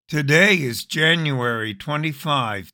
Today is January 25,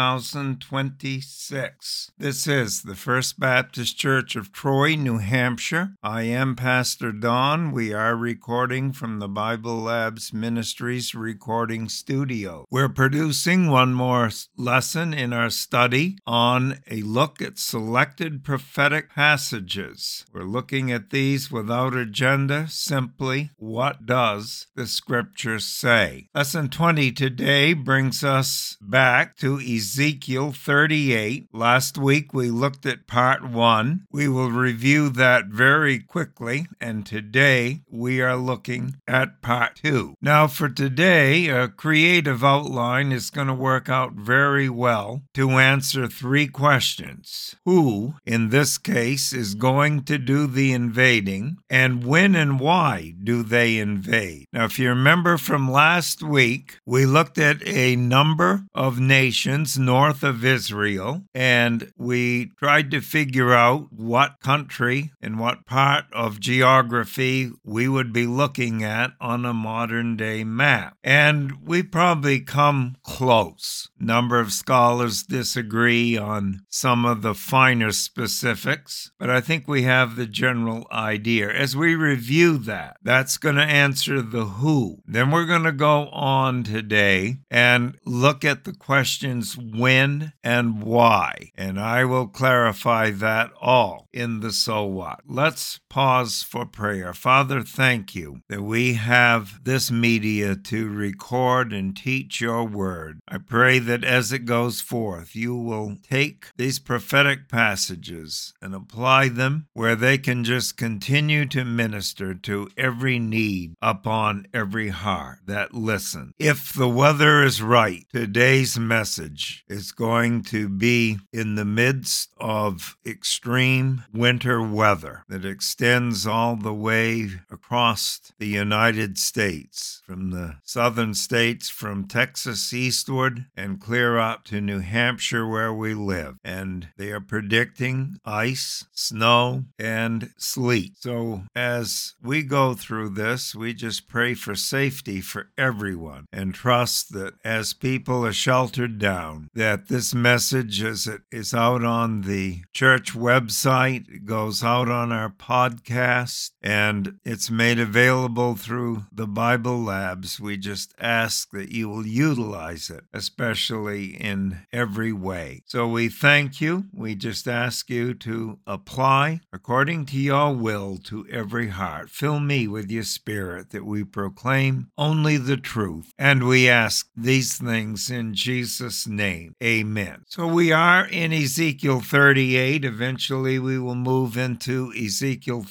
2026. This is the First Baptist Church of Troy, New Hampshire. I am Pastor Don. We are recording from the Bible Labs Ministries recording studio. We're producing one more lesson in our study on a look at selected prophetic passages. We're looking at these without agenda, simply what does the Scripture say? Lesson 20 today brings us back to Ezekiel 38. Last week we looked at part 1. We will review that very quickly, and today we are looking at part 2. Now for today, a creative outline is going to work out very well to answer 3 questions. Who, in this case, is going to do the invading, and when and why do they invade? Now if you remember from last week, we looked at a number of nations north of Israel, and we tried to figure out what country and what part of geography we would be looking at on a modern-day map. And we probably come close. A number of scholars disagree on some of the finer specifics, but I think we have the general idea. As we review that, that's going to answer the who. Then we're going to go on today and look at the questions when and why. And I will clarify that all in the so what. Let's pause for prayer. Father, thank you that we have this media to record and teach your word. I pray that as it goes forth, you will take these prophetic passages and apply them where they can just continue to minister to every need upon every heart that listen. If the weather is right, today's message is going to be in the midst of extreme winter weather that extends all the way across the United States, from the southern states, from Texas eastward and clear up to New Hampshire where we live. And they are predicting ice, snow, and sleet. So as we go through this, we just pray for safety for everyone and trust that as people are sheltered down, that this message, as it is out on the church website, it goes out on our podcast, and it's made available through the Bible Labs. We just ask that you will utilize it, especially in every way. So we thank you. We just ask you to apply according to your will to every heart. Fill me with your spirit that we proclaim only the truth. And we ask these things in Jesus' name. Amen. So we are in Ezekiel 38. Eventually we will move into Ezekiel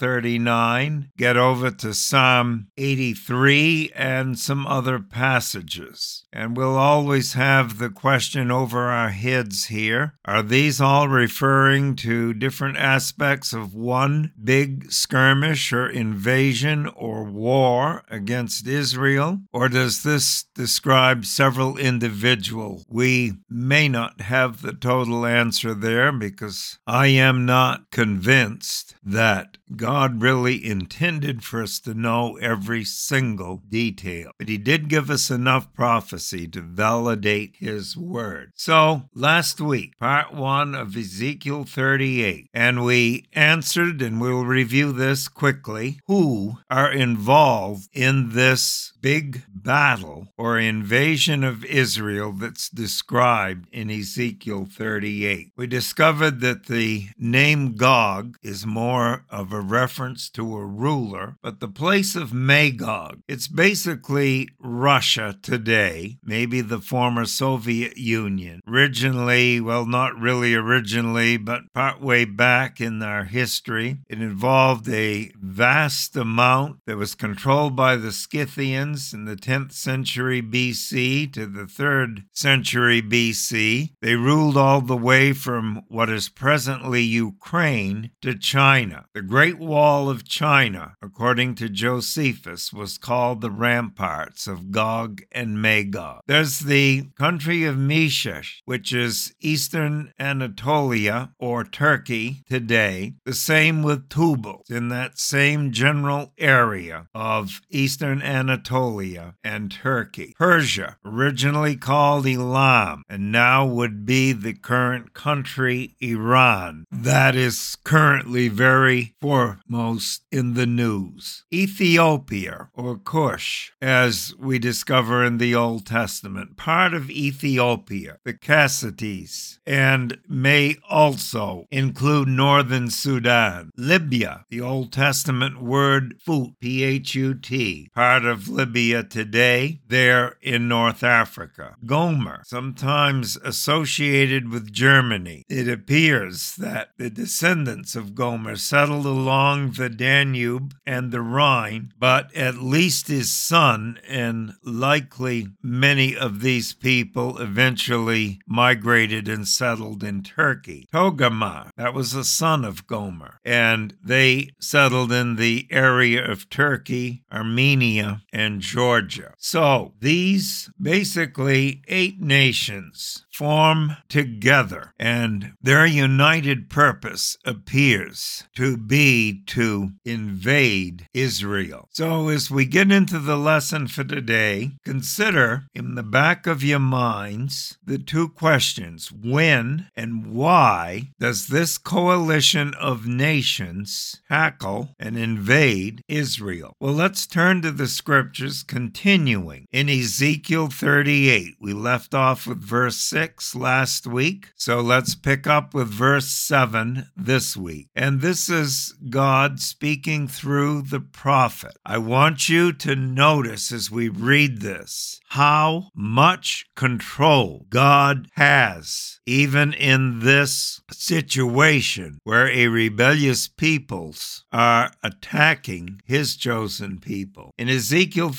39, get over to Psalm 83 and some other passages. And we'll always have the question over our heads here. Are these all referring to different aspects of one big skirmish or invasion or war against Israel? Or does this describe several individuals? We may not have the total answer there because I am not convinced that God really intended for us to know every single detail. But he did give us enough prophecy to validate his word. So last week, part 1 of Ezekiel 38, and we answered, and we'll review this quickly, who are involved in this big battle or invasion of Israel that's described in Ezekiel 38. We discovered that the name Gog is more of a reference to a ruler, but the place of Magog, it's basically Russia today, maybe the former Soviet Union. Originally, well, not really originally, but partway back in our history, it involved a vast amount that was controlled by the Scythians in the 10th century BC to the 3rd century BC. They ruled all the way from what is presently Ukraine to China. The Great Wall of China, according to Josephus, was called the ramparts of Gog and Magog. There's the country of Meshesh, which is eastern Anatolia or Turkey today. The same with Tubal, in that same general area of eastern Anatolia and Turkey. Turkey. Persia, originally called Elam, and now would be the current country Iran. That is currently very foremost in the news. Ethiopia, or Cush, as we discover in the Old Testament, part of Ethiopia, the Kassates, and may also include northern Sudan. Libya, the Old Testament word Phut, P-H-U-T, part of Libya today, there in North Africa. Gomer, sometimes associated with Germany. It appears that the descendants of Gomer settled along the Danube and the Rhine, but at least his son and likely many of these people eventually migrated and settled in Turkey. Togarmah, that was a son of Gomer, and they settled in the area of Turkey, Armenia, and Georgia. So these basically 8 nations form together, and their united purpose appears to be to invade Israel. So as we get into the lesson for today, consider in the back of your minds the 2 questions. When and why does this coalition of nations tackle and invade Israel? Well, let's turn to the scriptures, continuing in Ezekiel 38. We left off with verse 6 last week, so let's pick up with verse 7 this week. And this is God speaking through the prophet. I want you to notice as we read this how much control God has, even in this situation where a rebellious peoples are attacking his chosen people. In Ezekiel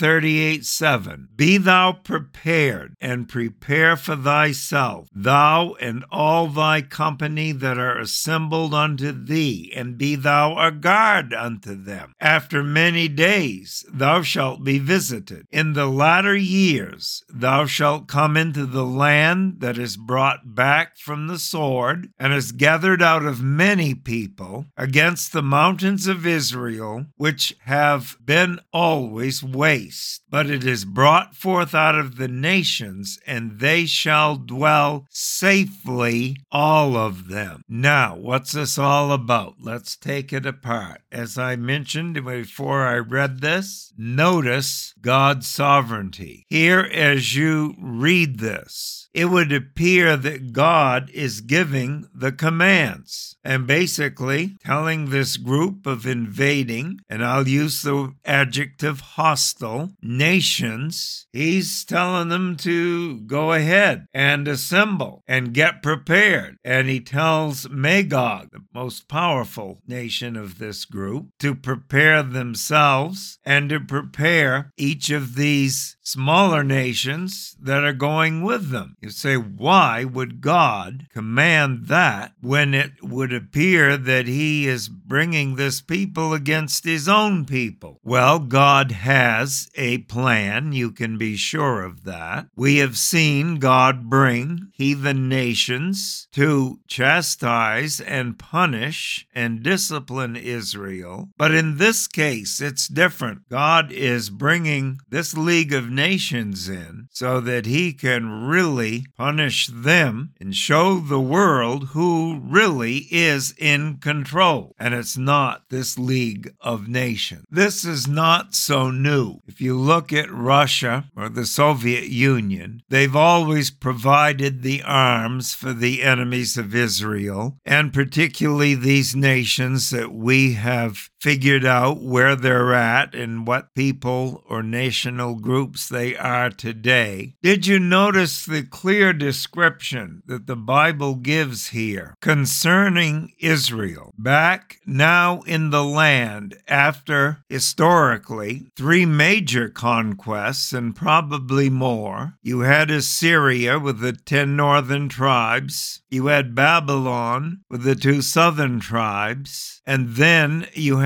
38:7, be thou prepared and prepare for thyself, thou and all thy company that are assembled unto thee, and be thou a guard unto them. After many days thou shalt be visited. In the latter years thou shalt come into the land that is brought back from the sword, and is gathered out of many people against the mountains of Israel, which have been always waste. But it is brought forth out of the nations, and they shall dwell safely, all of them. Now, what's this all about? Let's take it apart. As I mentioned before I read this, notice God's sovereignty. Here, as you read this, it would appear that God is giving the commands and basically telling this group of invading, and I'll use the adjective hostile, nations, he's telling them to go ahead and assemble and get prepared. And he tells Magog, the most powerful nation of this group, to prepare themselves and to prepare each of these smaller nations that are going with them. You say, why would God command that when it would appear that he is bringing this people against his own people? Well, God has a plan. You can be sure of that. We have seen God bring heathen nations to chastise and punish and discipline Israel. But in this case, it's different. God is bringing this League of Nations in so that he can really punish them and show the world who really is in control. And it's not this League of Nations. This is not so new. If you look at Russia or the Soviet Union, they've always provided the arms for the enemies of Israel, and particularly these nations that we have figured out where they're at and what people or national groups they are today. Did you notice the clear description that the Bible gives here concerning Israel? Back now in the land after, historically, 3 major conquests and probably more. You had Assyria with the 10 northern tribes. You had Babylon with the 2 southern tribes. And then you had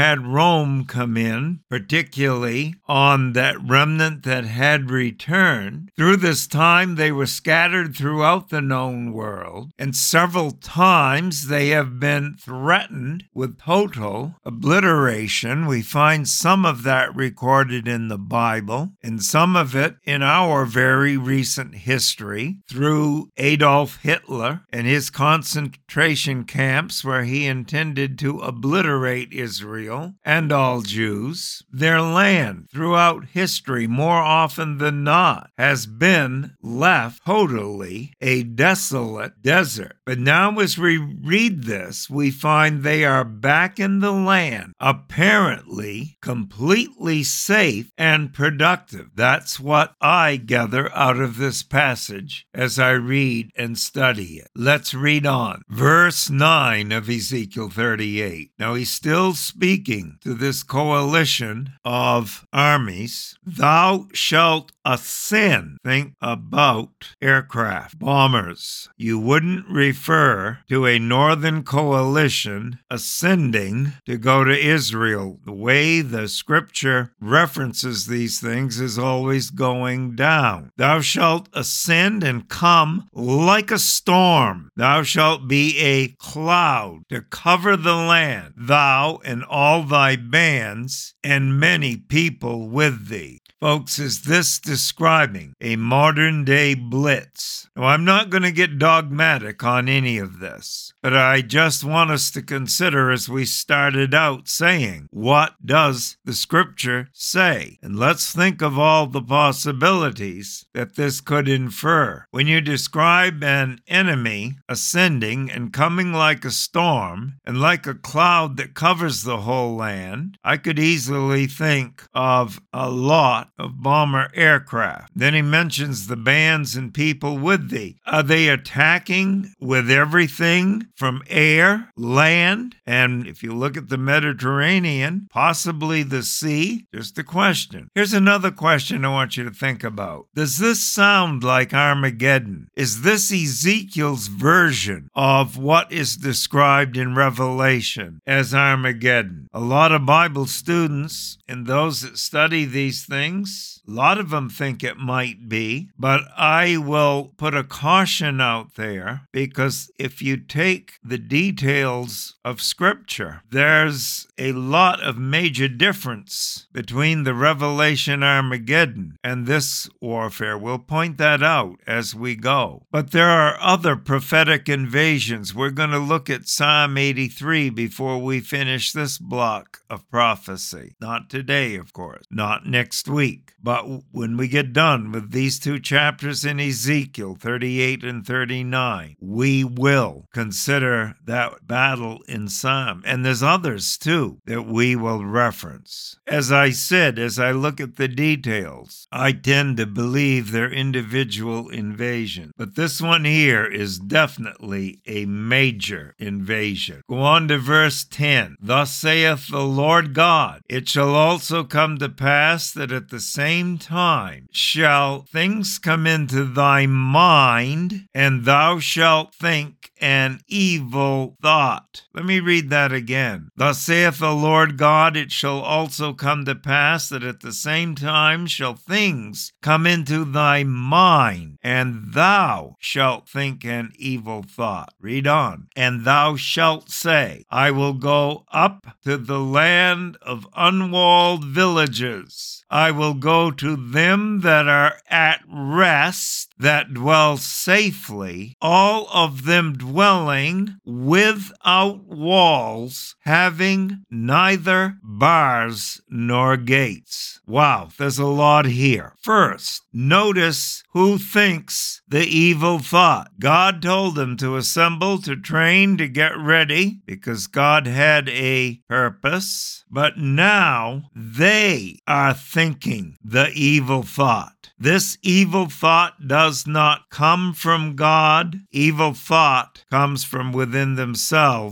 had Rome come in, particularly on that remnant that had returned. Through this time, they were scattered throughout the known world, and several times they have been threatened with total obliteration. We find some of that recorded in the Bible, and some of it in our very recent history through Adolf Hitler and his concentration camps where he intended to obliterate Israel and all Jews. Their land throughout history, more often than not, has been left totally a desolate desert. But now as we read this, we find they are back in the land, apparently completely safe and productive. That's what I gather out of this passage as I read and study it. Let's read on. Verse 9 of Ezekiel 38. Now he's still speaking to this coalition of armies. Thou shalt ascend. Think about aircraft, bombers. You wouldn't refer to a northern coalition ascending to go to Israel. The way the scripture references these things is always going down. Thou shalt ascend and come like a storm. Thou shalt be a cloud to cover the land, thou and all thy bands, and many people with thee. Folks, is this describing a modern-day blitz? Now, I'm not going to get dogmatic on any of this, but I just want us to consider as we started out saying, what does the Scripture say? And let's think of all the possibilities that this could infer. When you describe an enemy ascending and coming like a storm and like a cloud that covers the whole land, I could easily think of a lot of bomber aircraft. Then he mentions the bands and people with thee. Are they attacking with everything from air, land, and if you look at the Mediterranean, possibly the sea? Just a question. Here's another question I want you to think about. Does this sound like Armageddon? Is this Ezekiel's version of what is described in Revelation as Armageddon? A lot of Bible students and those that study these things, a lot of them think it might be, but I will put a caution out there because if you take the details of Scripture, there's a lot of major difference between the Revelation Armageddon and this warfare. We'll point that out as we go. But there are other prophetic invasions. We're going to look at Psalm 83 before we finish this block of prophecy. Not today, of course. Not next week. But when we get done with these two chapters in Ezekiel 38 and 39, we will consider that battle in Psalm. And there's others, too, that we will reference. As I said, as I look at the details, I tend to believe they're individual invasion. But this one here is definitely a major invasion. Go on to verse 10. Thus saith the Lord God, it shall also come to pass that at the same time shall things come into thy mind, and thou shalt think an evil thought. Let me read that again. Thus saith the Lord God, it shall also come to pass that at the same time shall things come into thy mind, and thou shalt think an evil thought. Read on. And thou shalt say, I will go up to the land of unwalled villages. I will go to them that are at rest, that dwell safely, all of them dwelling without walls, having neither bars nor gates. Wow, there's a lot here. First, notice who thinks the evil thought. God told them to assemble, to train, to get ready, because God had a purpose. But now they are thinking the evil thought. This evil thought does not come from God. Evil thought comes from within themselves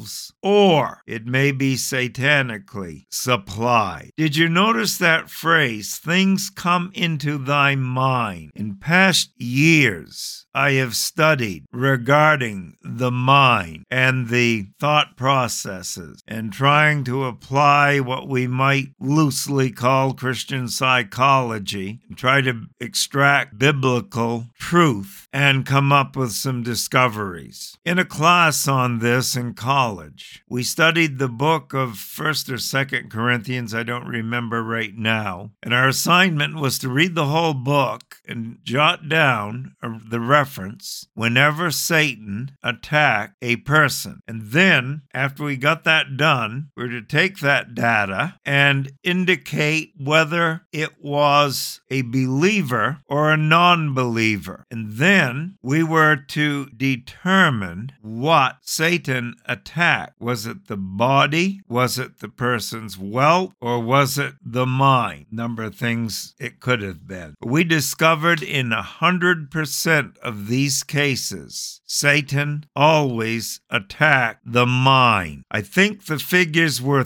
or it may be satanically supplied. Did you notice that phrase, things come into thy mind? In past years, I have studied regarding the mind and the thought processes and trying to apply what we might loosely call Christian psychology and try to extract biblical truth and come up with some discoveries. In a class on this in college, we studied the book of 1st or 2nd Corinthians, I don't remember right now, and our assignment was to read the whole book and jot down the reference whenever Satan attacked a person. And then, after we got that done, we were to take that data and indicate whether it was a believer or a non-believer. And then we were to determine what Satan attacked. Was it the body? Was it the person's wealth? Or was it the mind? Number of things it could have been. We discovered in 100% of these cases, Satan always attacked the mind. I think the figures were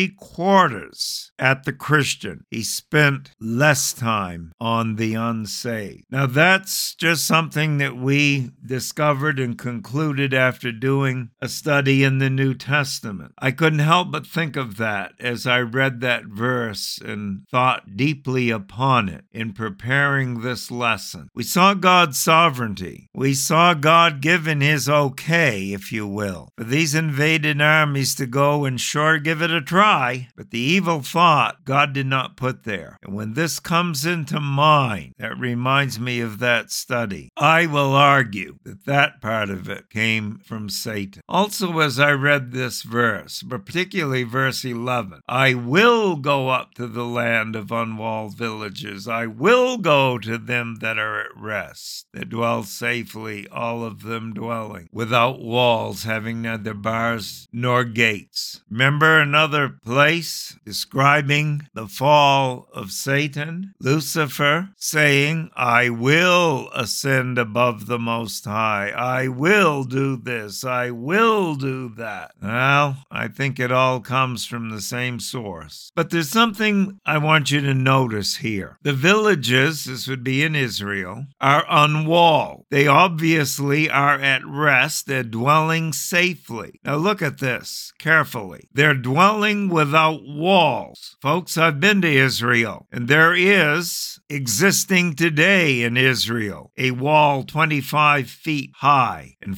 3/4 at the Christian. He spent less time on the unsaved. Now that's just something that we discovered and concluded after doing a study in the New Testament. I couldn't help but think of that as I read that verse and thought deeply upon it in preparing this lesson. We saw God's sovereignty. We saw God given his okay, if you will, for these invaded armies to go and sure give it a try, but the evil thought God did not put there. And when this comes into mind, that reminds me of that study. I will argue that that part of it came from Satan. Also, as I read this verse, but particularly verse 11, I will go up to the land of unwalled villages. I will go to them that are at rest, that dwell safely, all of them dwelling without walls, having neither bars nor gates. Remember another place describing the fall of Satan? Lucifer saying, I will ascend above the Most High. I will do this. I will do that. Well, I think it all comes from the same source. But there's something I want you to notice here. The villages, this would be in Israel, are unwalled. They obviously are at rest. They're dwelling safely. Now look at this carefully. They're dwelling without walls. Folks, I've been to Israel, and there is existing today in Israel a wall 25 feet high and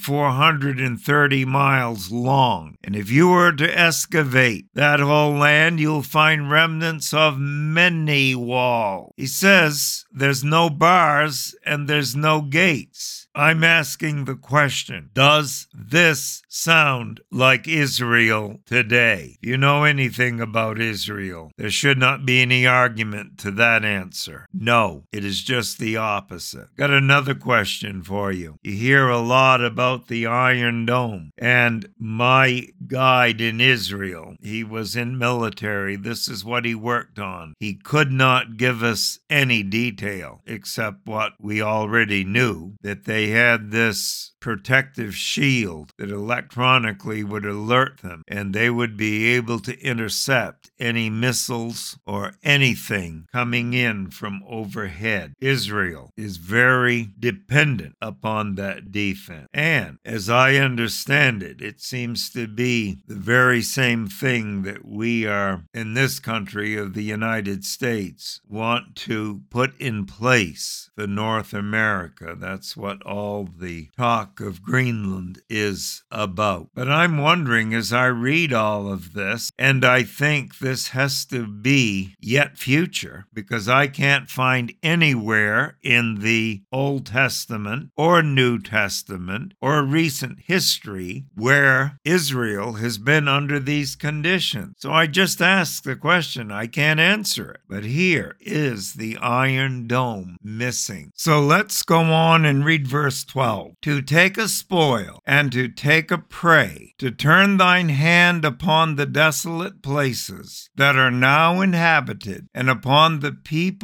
430 miles long. And if you were to excavate that whole land, you'll find remnants of many walls. He says there's no bars and there's no gates. I'm asking the question, does this sound like Israel today? If you know anything about Israel, there should not be any argument to that answer. No, it is just the opposite. Got another question for you. You hear a lot about the Iron Dome, and my guide in Israel, he was in military. This is what he worked on. He could not give us any detail except what we already knew, that they had this protective shield that electronically would alert them, and they would be able to intercept any missiles or anything coming in from overhead. Israel is very dependent upon that defense. And as I understand it, it seems to be the very same thing that we are in this country of the United States want to put in place for North America. That's what all the talk of Greenland is about. But I'm wondering as I read all of this, and I think this has to be yet future, because I can't find anywhere in the Old Testament or New Testament or recent history where Israel has been under these conditions. So I just ask the question. I can't answer it. But here is the Iron Dome missing. So let's go on and read verse 12. To take a spoil, and to take a prey, to turn thine hand upon the desolate places that are now inhabited, and upon the people that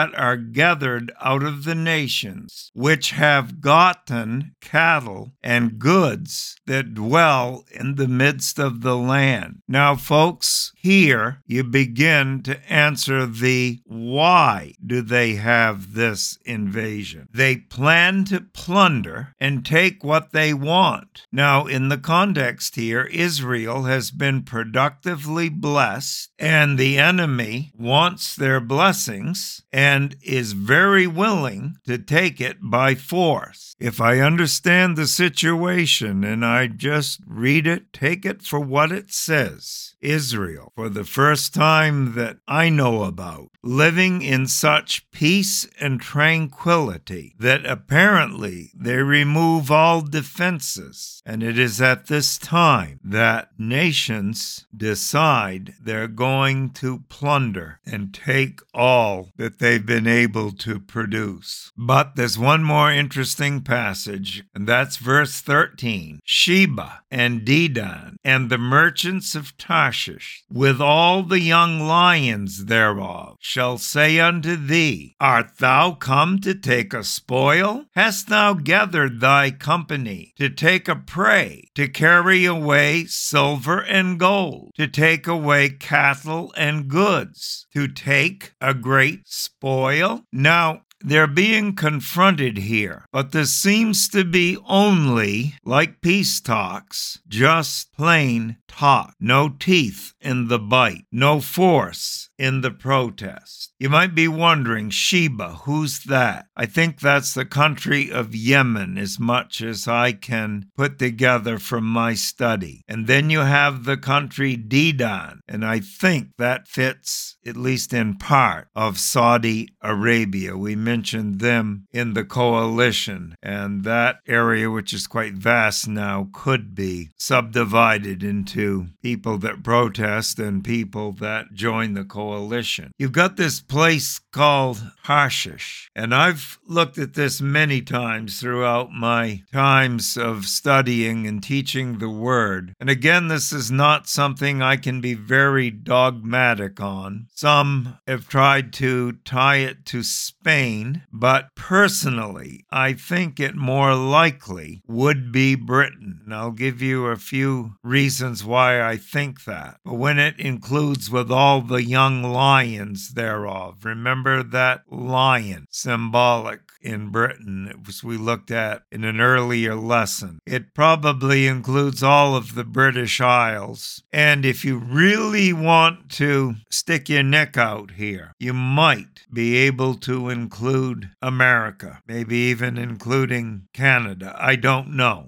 that are gathered out of the nations, which have gotten cattle and goods that dwell in the midst of the land. Now, folks, here you begin to answer the why do they have this invasion. They plan to plunder and take what they want. Now, in the context here, Israel has been productively blessed, and the enemy wants their blessings and is very willing to take it by force. If I understand the situation and I just read it, take it for what it says. Israel, for the first time that I know about, living in such peace and tranquility that apparently they remove all defenses. And it is at this time that nations decide they're going to plunder and take all that they've been able to produce. But there's one more interesting passage, and that's verse 13. Sheba and Dedan and the merchants of Tarshish, with all the young lions thereof, shall say unto thee, Art thou come to take a spoil? Hast thou gathered thy company to take a prey, to carry away silver and gold, to take away cattle and goods, to take a great spoil? Now, they're being confronted here, but this seems to be only, like peace talks, just plain talk. No teeth in the bite, no force in the protest. You might be wondering, Sheba, who's that? I think that's the country of Yemen, as much as I can put together from my study. And then you have the country Dedan, and I think that fits, at least in part, of Saudi Arabia. We mentioned them in the coalition, and that area, which is quite vast now, could be subdivided into people that protest and people that join the coalition. You've got this place called Tarshish, and I've looked at this many times throughout my times of studying and teaching the Word. And again, this is not something I can be very dogmatic on. Some have tried to tie it to Spain, but personally, I think it more likely would be Britain. And I'll give you a few reasons why I think that. But when it includes with all the young lions thereof, remember that lion symbolic in Britain, which we looked at in an earlier lesson. It probably includes all of the British Isles. And if you really want to stick your neck out here, you might be able to include America, maybe even including Canada. I don't know.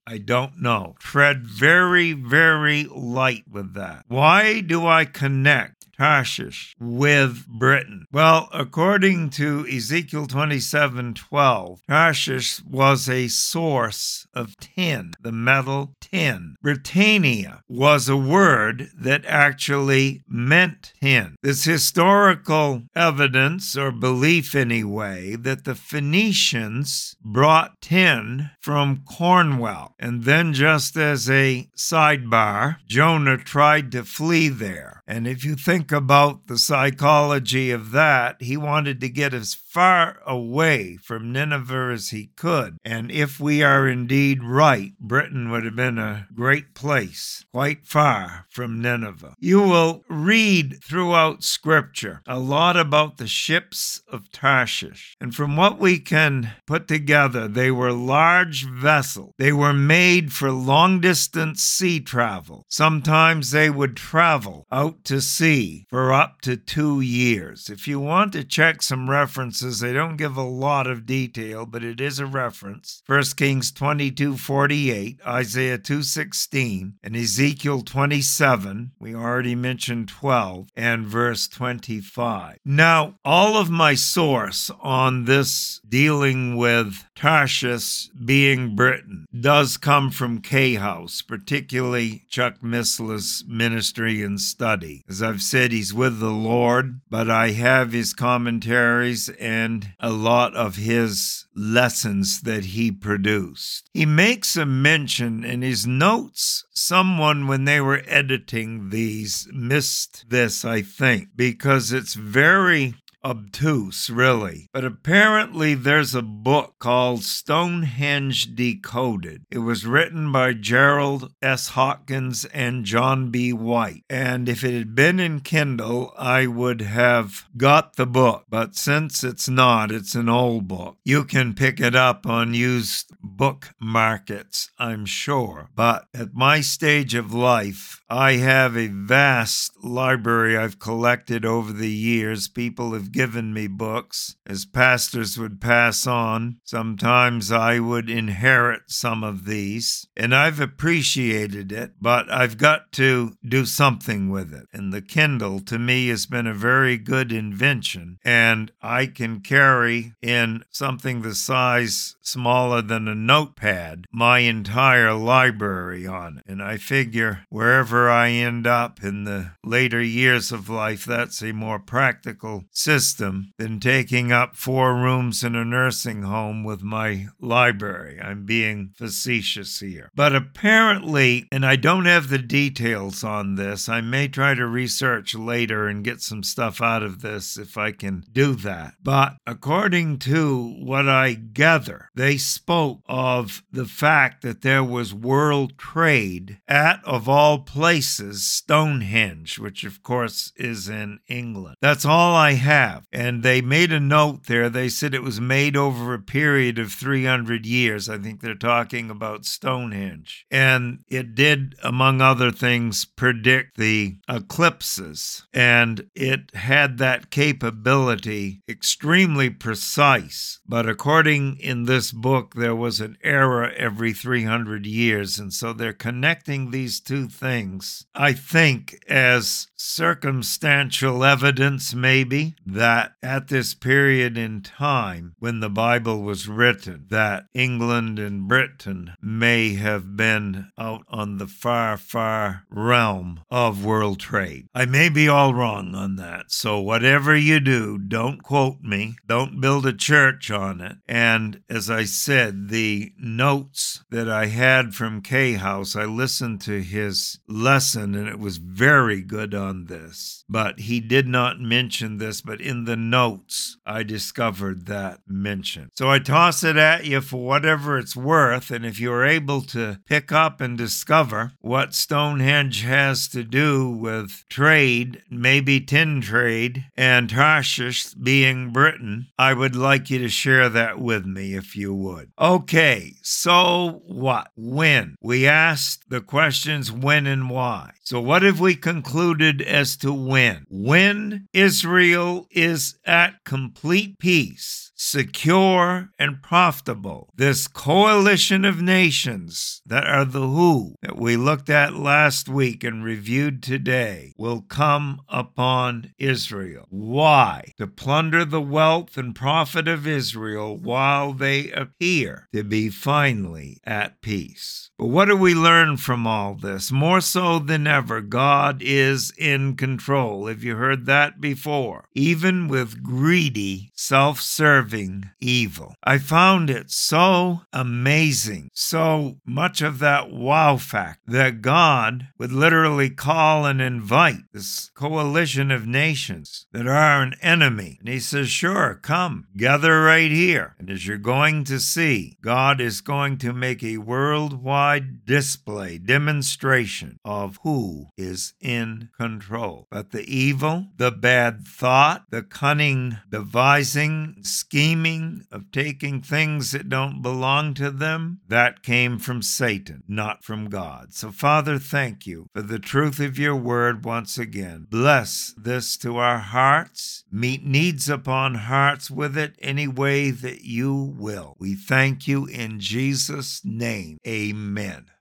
Tread very, very light with that. Why do I connect Tarshish with Britain? Well, according to Ezekiel 27:12, Tarshish was a source of tin, the metal tin. Britannia was a word that actually meant tin. There's historical evidence, or belief anyway, that the Phoenicians brought tin from Cornwall. And then, just as a sidebar, Jonah tried to flee there. And if you think about the psychology of that, he wanted to get as far away from Nineveh as he could. And if we are indeed right, Britain would have been a great place, quite far from Nineveh. You will read throughout Scripture a lot about the ships of Tarshish. And from what we can put together, they were large vessels. They were made for long-distance sea travel. Sometimes they would travel out to sea for up to 2 years. If you want to check some references, they don't give a lot of detail, but it is a reference. 1 Kings 22:48, Isaiah 2:16, and Ezekiel 27, we already mentioned 12, and verse 25. Now, all of my source on this dealing with Tarshish being Britain does come from K-House, particularly Chuck Missler's ministry and study. As I've said, he's with the Lord, but I have his commentaries and a lot of his lessons that he produced. He makes a mention in his notes. Someone, when they were editing these, missed this, I think, because it's very obtuse, really. But apparently there's a book called Stonehenge Decoded. It was written by Gerald S. Hawkins and John B. White. And if it had been in Kindle, I would have got the book. But since it's not, it's an old book. You can pick it up on used book markets, I'm sure. But at my stage of life, I have a vast library I've collected over the years. People have given me books, as pastors would pass on. Sometimes I would inherit some of these, and I've appreciated it, but I've got to do something with it. And the Kindle, to me, has been a very good invention, and I can carry in something the size smaller than a notepad my entire library on it. And I figure wherever I end up in the later years of life, that's a more practical system than taking up 4 rooms in a nursing home with my library. I'm being facetious here. But apparently, and I don't have the details on this, I may try to research later and get some stuff out of this if I can do that. But according to what I gather, they spoke of the fact that there was world trade at, of all places, Stonehenge, which of course is in England. That's all I have. And they made a note there. They said it was made over a period of 300 years. I think they're talking about Stonehenge. And it did, among other things, predict the eclipses. And it had that capability, extremely precise. But according in this book, there was an error every 300 years. And so they're connecting these two things, I think, as circumstantial evidence, maybe, that at this period in time when the Bible was written, that England and Britain may have been out on the far, far realm of world trade. I may be all wrong on that. So whatever you do, don't quote me. Don't build a church on it. And as I said, the notes that I had from K House, I listened to his lesson and it was very good on this. But he did not mention this, but in the notes, I discovered that mention. So I toss it at you for whatever it's worth, and if you're able to pick up and discover what Stonehenge has to do with trade, maybe tin trade, and Tarshish being Britain, I would like you to share that with me if you would. Okay, so what? When? We asked the questions when and why. So what have we concluded as to when? When Israel is at complete peace, secure and profitable, this coalition of nations that are the who that we looked at last week and reviewed today will come upon Israel. Why? To plunder the wealth and profit of Israel while they appear to be finally at peace. But what do we learn from all this? More so than ever, God is in control. Have you heard that before? Even with greedy, self-serving evil. I found it so amazing, so much of that wow fact that God would literally call and invite this coalition of nations that are an enemy. And he says, sure, come, gather right here. And as you're going to see, God is going to make a worldwide demonstration of who is in control. But the evil, the bad thought, the cunning devising, scheming of taking things that don't belong to them, that came from Satan, not from God. So Father, thank you for the truth of your word once again. Bless this to our hearts. Meet needs upon hearts with it any way that you will. We thank you in Jesus' name. Amen.